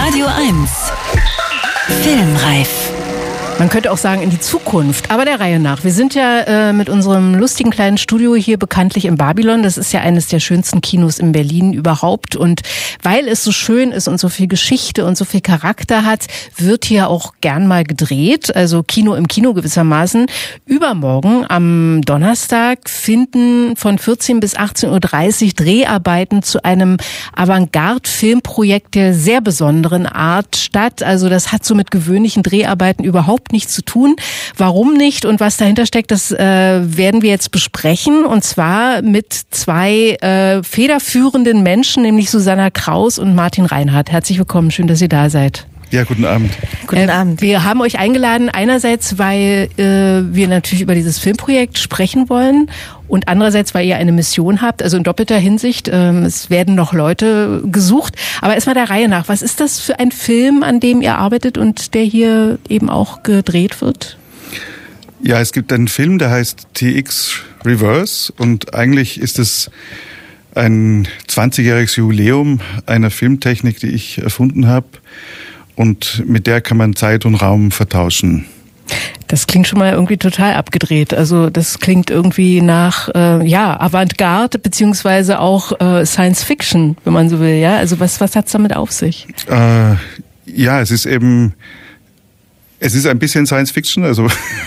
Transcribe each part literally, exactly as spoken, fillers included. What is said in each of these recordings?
Radio eins Filmreif. Man könnte auch sagen, in die Zukunft, aber der Reihe nach. Wir sind ja äh, mit unserem lustigen kleinen Studio hier bekanntlich im Babylon. Das ist ja eines der schönsten Kinos in Berlin überhaupt. Und weil es so schön ist und so viel Geschichte und so viel Charakter hat, wird hier auch gern mal gedreht. Also Kino im Kino gewissermaßen. Übermorgen am Donnerstag finden von vierzehn bis achtzehn Uhr dreißig Dreharbeiten zu einem Avantgarde-Filmprojekt der sehr besonderen Art statt. Also das hat so mit gewöhnlichen Dreharbeiten überhaupt nichts zu tun. Warum nicht und was dahinter steckt, das äh, werden wir jetzt besprechen. Und zwar mit zwei äh, federführenden Menschen, nämlich Susanna Kraus und Martin Reinhardt. Herzlich willkommen, schön, dass ihr da seid. Ja, guten Abend. Guten äh, Abend. Wir haben euch eingeladen, einerseits, weil äh, wir natürlich über dieses Filmprojekt sprechen wollen und andererseits, weil ihr eine Mission habt, also in doppelter Hinsicht. Ähm, es werden noch Leute gesucht. Aber erstmal der Reihe nach. Was ist das für ein Film, an dem ihr arbeitet und der hier eben auch gedreht wird? Ja, es gibt einen Film, der heißt T X Reverse und eigentlich ist es ein zwanzigjähriges Jubiläum einer Filmtechnik, die ich erfunden habe. Und mit der kann man Zeit und Raum vertauschen. Das klingt schon mal irgendwie total abgedreht. Also das klingt irgendwie nach äh, ja Avantgarde beziehungsweise auch äh, Science Fiction, wenn man so will. Ja, also was was hat's damit auf sich? Äh, ja, es ist eben es ist ein bisschen Science Fiction. Also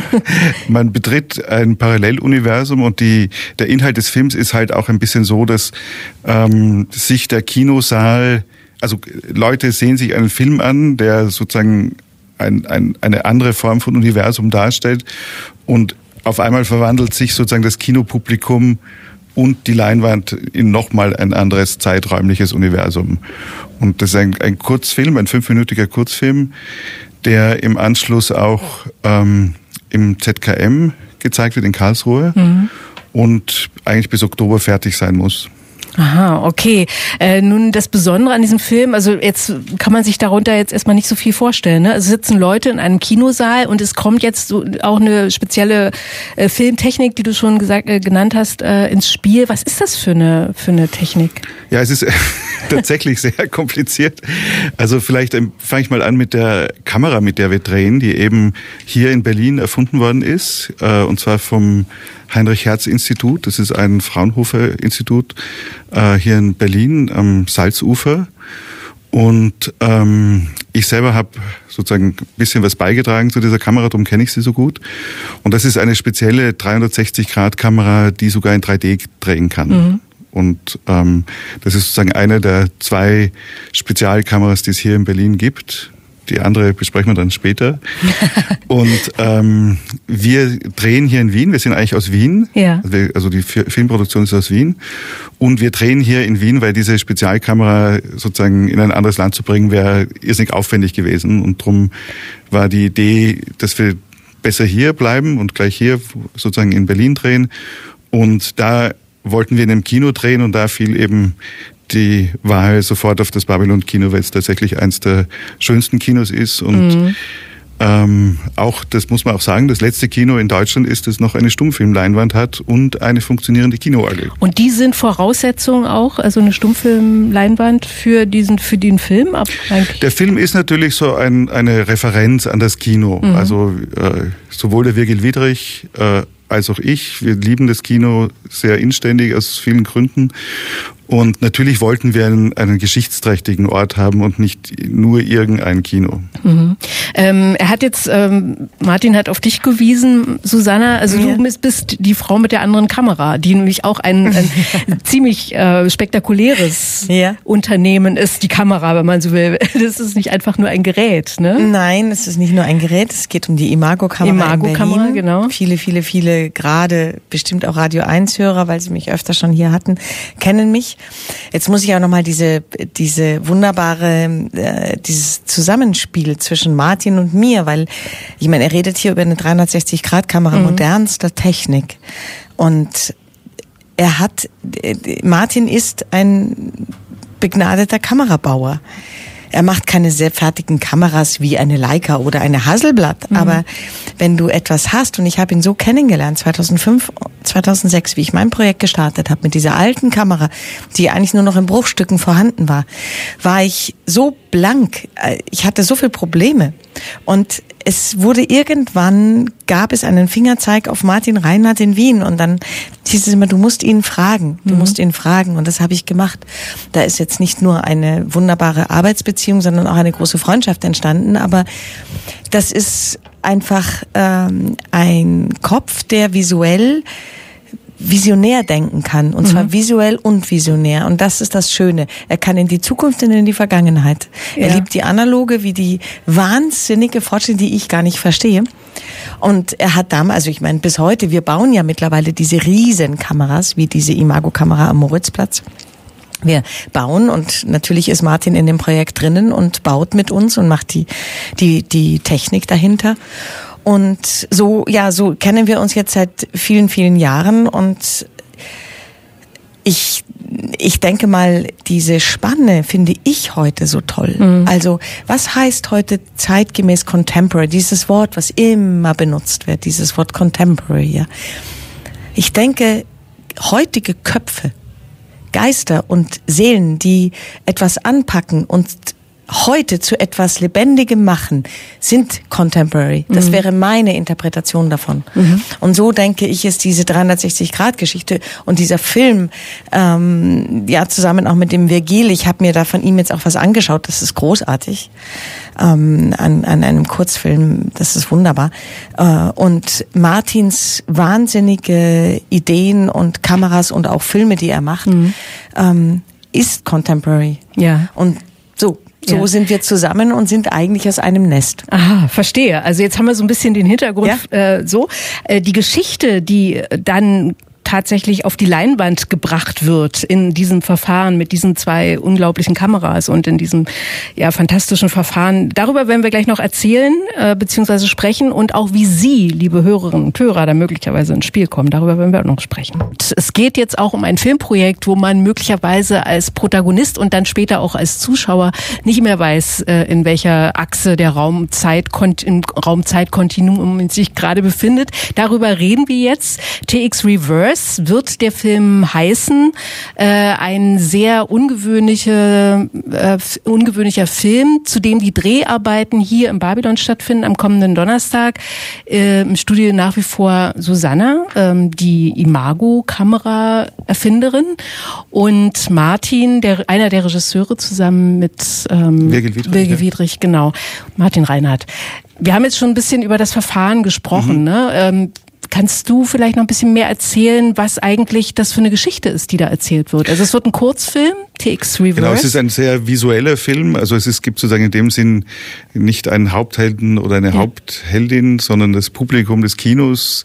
man betritt ein Paralleluniversum und die der Inhalt des Films ist halt auch ein bisschen so, dass ähm, sich der Kinosaal Also Leute sehen sich einen Film an, der sozusagen ein, ein, eine andere Form von Universum darstellt und auf einmal verwandelt sich sozusagen das Kinopublikum und die Leinwand in nochmal ein anderes zeiträumliches Universum. Und das ist ein, ein Kurzfilm, ein fünfminütiger Kurzfilm, der im Anschluss auch ähm, im Z K M gezeigt wird in Karlsruhe mhm. und eigentlich bis Oktober fertig sein muss. Aha, okay. Äh, nun das Besondere an diesem Film, also jetzt kann man sich darunter jetzt erstmal nicht so viel vorstellen. Ne? Also sitzen Leute in einem Kinosaal und es kommt jetzt so auch eine spezielle äh, Filmtechnik, die du schon gesagt, äh, genannt hast, äh, ins Spiel. Was ist das für eine für eine Technik? Ja, es ist äh, tatsächlich sehr kompliziert. Also vielleicht ähm, fange ich mal an mit der Kamera, mit der wir drehen, die eben hier in Berlin erfunden worden ist, äh, und zwar vom Heinrich-Hertz-Institut. Das ist ein Fraunhofer-Institut äh, hier in Berlin am Salzufer. Und ähm, ich selber habe sozusagen ein bisschen was beigetragen zu dieser Kamera, darum kenne ich sie so gut. Und das ist eine spezielle dreihundertsechzig Grad Kamera, die sogar in drei D drehen kann. Mhm. Und ähm, das ist sozusagen eine der zwei Spezialkameras, die es hier in Berlin gibt. Die andere besprechen wir dann später. Und ähm, wir drehen hier in Wien. Wir sind eigentlich aus Wien. Ja. Also die Filmproduktion ist aus Wien. Und wir drehen hier in Wien, weil diese Spezialkamera sozusagen in ein anderes Land zu bringen, wäre irrsinnig aufwendig gewesen. Und darum war die Idee, dass wir besser hier bleiben und gleich hier sozusagen in Berlin drehen. Und da wollten wir in einem Kino drehen und da fiel eben die Wahl sofort auf das Babylon-Kino, weil es tatsächlich eins der schönsten Kinos ist. Und mhm. ähm, auch, das muss man auch sagen, das letzte Kino in Deutschland ist, das noch eine Stummfilmleinwand hat und eine funktionierende Kinoorgel. Und die sind Voraussetzungen auch, also eine Stummfilmleinwand für diesen für den Film? Ab eigentlich? Der Film ist natürlich so ein, eine Referenz an das Kino. Mhm. Also äh, sowohl der Virgil Wiedrich äh, als auch ich, wir lieben das Kino sehr inständig aus vielen Gründen. Und natürlich wollten wir einen, einen geschichtsträchtigen Ort haben und nicht nur irgendein Kino. Mhm. Ähm, er hat jetzt, ähm, Martin hat auf dich gewiesen, Susanna, also ja. Du bist, bist die Frau mit der anderen Kamera, die nämlich auch ein, ein ziemlich äh, spektakuläres ja. Unternehmen ist, die Kamera, wenn man so will. Das ist nicht einfach nur ein Gerät, ne? Nein, es ist nicht nur ein Gerät, es geht um die Imago-Kamera Imago-Kamera, in Berlin. Genau. Viele, viele, viele, gerade bestimmt auch Radio eins Hörer, weil sie mich öfter schon hier hatten, kennen mich. Jetzt muss ich auch nochmal diese, diese wunderbare, äh, dieses Zusammenspiel zwischen Martin und mir, weil, ich meine, er redet hier über eine dreihundertsechzig Grad Kamera mhm. modernster Technik. Und er hat, Martin ist ein begnadeter Kamerabauer. Er macht keine sehr fertigen Kameras wie eine Leica oder eine Hasselblad, mhm. aber wenn du etwas hast, und ich habe ihn so kennengelernt, zweitausendfünf zweitausendsechs, wie ich mein Projekt gestartet habe, mit dieser alten Kamera, die eigentlich nur noch in Bruchstücken vorhanden war, war ich so blank. Ich hatte so viele Probleme. Und es wurde irgendwann, gab es einen Fingerzeig auf Martin Reinhardt in Wien. Und dann hieß es immer, du musst ihn fragen. Du mhm. musst ihn fragen. Und das habe ich gemacht. Da ist jetzt nicht nur eine wunderbare Arbeitsbeziehung, sondern auch eine große Freundschaft entstanden. Aber das ist einfach ähm, ein Kopf, der visuell visionär denken kann. Und zwar mhm. visuell und visionär. Und das ist das Schöne. Er kann in die Zukunft und in die Vergangenheit. Ja. Er liebt die analoge wie die wahnsinnige Fortschritte, die ich gar nicht verstehe. Und er hat damals, also ich meine bis heute, wir bauen ja mittlerweile diese Riesenkameras, wie diese Imago-Kamera am Moritzplatz. Wir bauen und natürlich ist Martin in dem Projekt drinnen und baut mit uns und macht die, die, die Technik dahinter. Und so, ja, so kennen wir uns jetzt seit vielen, vielen Jahren und ich, ich denke mal, diese Spanne finde ich heute so toll. Mhm. Also, was heißt heute zeitgemäß Contemporary? Dieses Wort, was immer benutzt wird, dieses Wort Contemporary, ja. Ich denke, heutige Köpfe, Geister und Seelen, die etwas anpacken und heute zu etwas Lebendigem machen, sind contemporary. Das mhm. wäre meine Interpretation davon. Mhm. Und so denke ich, ist diese dreihundertsechzig-Grad-Geschichte und dieser Film, ähm, ja, zusammen auch mit dem Virgil, ich habe mir da von ihm jetzt auch was angeschaut, das ist großartig, ähm, an, an einem Kurzfilm, das ist wunderbar. Äh, und Martins wahnsinnige Ideen und Kameras und auch Filme, die er macht, mhm. ähm, ist contemporary. Ja. Und so, So ja. sind wir zusammen und sind eigentlich aus einem Nest. Aha, verstehe. Also jetzt haben wir so ein bisschen den Hintergrund ja? äh, so. Äh, die Geschichte, die dann tatsächlich auf die Leinwand gebracht wird in diesem Verfahren mit diesen zwei unglaublichen Kameras und in diesem ja fantastischen Verfahren. Darüber werden wir gleich noch erzählen äh, beziehungsweise sprechen und auch wie Sie, liebe Hörerinnen und Hörer, da möglicherweise ins Spiel kommen. Darüber werden wir auch noch sprechen. Und es geht jetzt auch um ein Filmprojekt, wo man möglicherweise als Protagonist und dann später auch als Zuschauer nicht mehr weiß, äh, in welcher Achse der Raumzeit im Raumzeitkontinuum sich gerade befindet. Darüber reden wir jetzt. T X Reverse wird der Film heißen. Äh, ein sehr ungewöhnliche, äh, ungewöhnlicher Film, zu dem die Dreharbeiten hier im Babylon stattfinden am kommenden Donnerstag. Äh, Im Studio nach wie vor Susanna, ähm, die Imago-Kamera-Erfinderin, und Martin, der einer der Regisseure, zusammen mit ähm, Virgil Wiedrich, Virgil Wiedrich, genau, Martin Reinhardt. Wir haben jetzt schon ein bisschen über das Verfahren gesprochen, mhm. ne? Ähm, Kannst du vielleicht noch ein bisschen mehr erzählen, was eigentlich das für eine Geschichte ist, die da erzählt wird? Also es wird ein Kurzfilm, T X Reverse. Genau, es ist ein sehr visueller Film. Also es ist, gibt sozusagen in dem Sinn nicht einen Haupthelden oder eine ja. Hauptheldin, sondern das Publikum des Kinos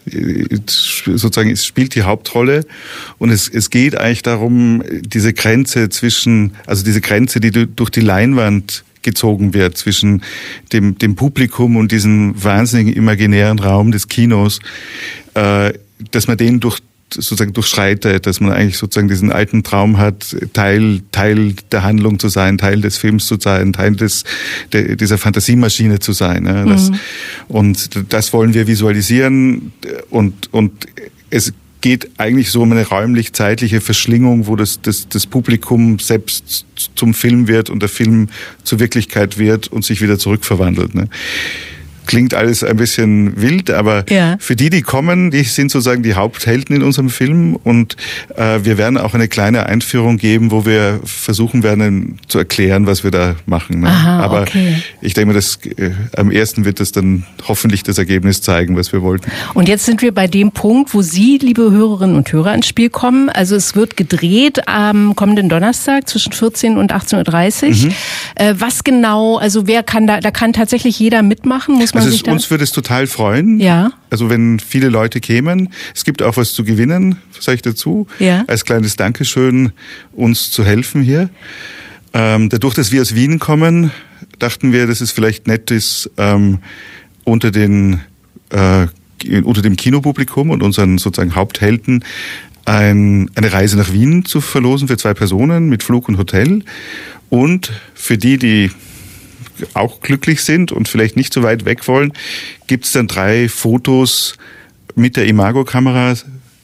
sozusagen, es spielt die Hauptrolle. Und es, es geht eigentlich darum, diese Grenze zwischen, also diese Grenze, die durch die Leinwand gezogen wird zwischen dem, dem Publikum und diesem wahnsinnigen imaginären Raum des Kinos, äh, dass man den durch, sozusagen durchschreitet, dass man eigentlich sozusagen diesen alten Traum hat, Teil, Teil der Handlung zu sein, Teil des Films zu sein, Teil des, der, dieser Fantasiemaschine zu sein. Ja, das, mhm. Und das wollen wir visualisieren und, und es geht eigentlich so um eine räumlich-zeitliche Verschlingung, wo das, das, das Publikum selbst zum Film wird und der Film zur Wirklichkeit wird und sich wieder zurückverwandelt. Ne? Klingt alles ein bisschen wild, aber ja. für die, die kommen, die sind sozusagen die Haupthelden in unserem Film und äh, wir werden auch eine kleine Einführung geben, wo wir versuchen werden zu erklären, was wir da machen. Ne? Aha, aber okay. ich denke mal, das, äh, am ersten wird das dann hoffentlich das Ergebnis zeigen, was wir wollten. Und jetzt sind wir bei dem Punkt, wo Sie, liebe Hörerinnen und Hörer, ins Spiel kommen. Also es wird gedreht am kommenden Donnerstag zwischen vierzehn und achtzehn Uhr dreißig. Mhm. Äh, was genau, also wer kann da, da kann tatsächlich jeder mitmachen, muss man Also sich es, uns würde es total freuen, ja. also wenn viele Leute kämen. Es gibt auch was zu gewinnen, sage ich dazu, ja. als kleines Dankeschön, uns zu helfen hier. Ähm, dadurch, dass wir aus Wien kommen, dachten wir, dass es vielleicht nett ist, ähm, unter den äh, unter dem Kinopublikum und unseren sozusagen Haupthelden ein, eine Reise nach Wien zu verlosen für zwei Personen mit Flug und Hotel. Und für die, die auch glücklich sind und vielleicht nicht so weit weg wollen, gibt es dann drei Fotos mit der Imago-Kamera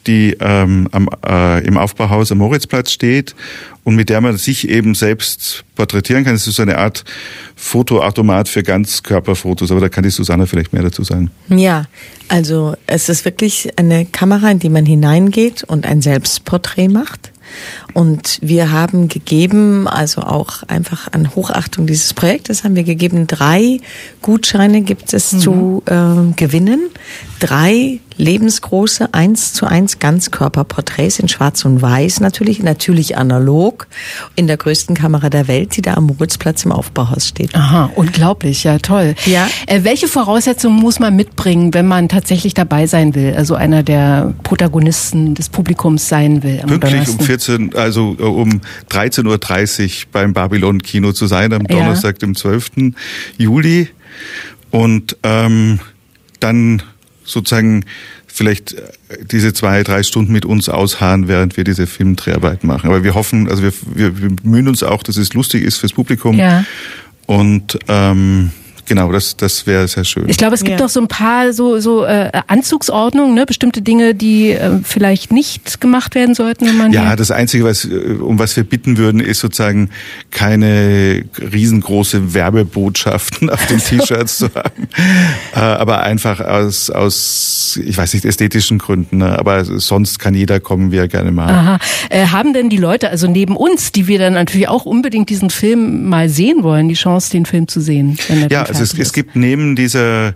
die ähm, am, äh, im Aufbauhaus am Moritzplatz steht und mit der man sich eben selbst porträtieren kann. Es ist so eine Art Fotoautomat für Ganzkörperfotos, aber da kann die Susanne vielleicht mehr dazu sagen. Ja, also es ist wirklich eine Kamera, in die man hineingeht und ein Selbstporträt macht. Und wir haben gegeben, also auch einfach an Hochachtung dieses Projektes, haben wir gegeben, drei Gutscheine gibt es mhm. zu äh, gewinnen. Drei lebensgroße eins zu eins Ganzkörperporträts in Schwarz und Weiß natürlich, natürlich analog, in der größten Kamera der Welt, die da am Moritzplatz im Aufbauhaus steht. Aha, unglaublich, ja toll. Ja. Äh, welche Voraussetzungen muss man mitbringen, wenn man tatsächlich dabei sein will, also einer der Protagonisten des Publikums sein will? Am Pünktlich um vierzehn, also um dreizehn Uhr dreißig beim Babylon Kino zu sein, am Donnerstag, ja. dem zwölften Juli. Und ähm, dann sozusagen vielleicht diese zwei, drei Stunden mit uns ausharren, während wir diese Filmdreharbeit machen. Aber wir hoffen, also wir, wir, wir bemühen uns auch, dass es lustig ist fürs Publikum. Ja. Und ähm, genau, das, das wäre sehr schön. Ich glaube, es gibt ja. noch so ein paar so, so äh, Anzugsordnungen, ne? Bestimmte Dinge, die äh, vielleicht nicht gemacht werden sollten, wenn man ja, hier das Einzige, was, um was wir bitten würden, ist sozusagen keine riesengroße Werbebotschaften auf den T-Shirts zu haben, äh, aber einfach aus, aus, ich weiß nicht, ästhetischen Gründen. Ne? Aber sonst kann jeder kommen, wie er gerne mag. Aha. Äh, haben denn die Leute, also neben uns, die wir dann natürlich auch unbedingt diesen Film mal sehen wollen, die Chance, den Film zu sehen? Wenn er ja, also es, es gibt neben dieser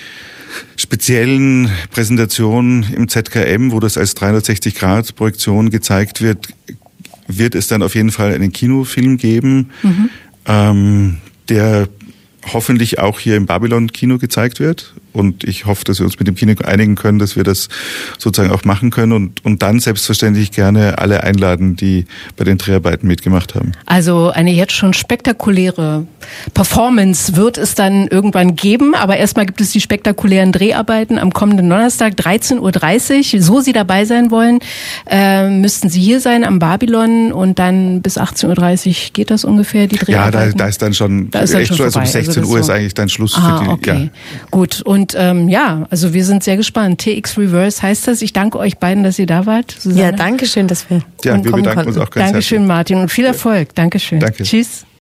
speziellen Präsentation im Z K M, wo das als dreihundertsechzig Grad Projektion gezeigt wird, wird es dann auf jeden Fall einen Kinofilm geben, mhm. ähm, der hoffentlich auch hier im Babylon Kino gezeigt wird. Und ich hoffe, dass wir uns mit dem Kino einigen können, dass wir das sozusagen auch machen können und, und dann selbstverständlich gerne alle einladen, die bei den Dreharbeiten mitgemacht haben. Also eine jetzt schon spektakuläre Performance wird es dann irgendwann geben, aber erstmal gibt es die spektakulären Dreharbeiten am kommenden Donnerstag, dreizehn Uhr dreißig. So Sie dabei sein wollen, äh, müssten Sie hier sein am Babylon und dann bis achtzehn Uhr dreißig geht das ungefähr, die Dreharbeiten? Ja, da, da ist dann schon, da ist dann echt schon schon, also um sechzehn Uhr ist so. eigentlich dann Schluss ah, für die, okay. ja. Gut, und ähm, ja, also wir sind sehr gespannt. T X Reverse heißt das. Ich danke euch beiden, dass ihr da wart. Susanne. Ja, danke schön, dass wir Ja, wir bedanken uns auch ganz Dankeschön, herzlich. Martin, und viel Erfolg. Dankeschön. Danke. Tschüss.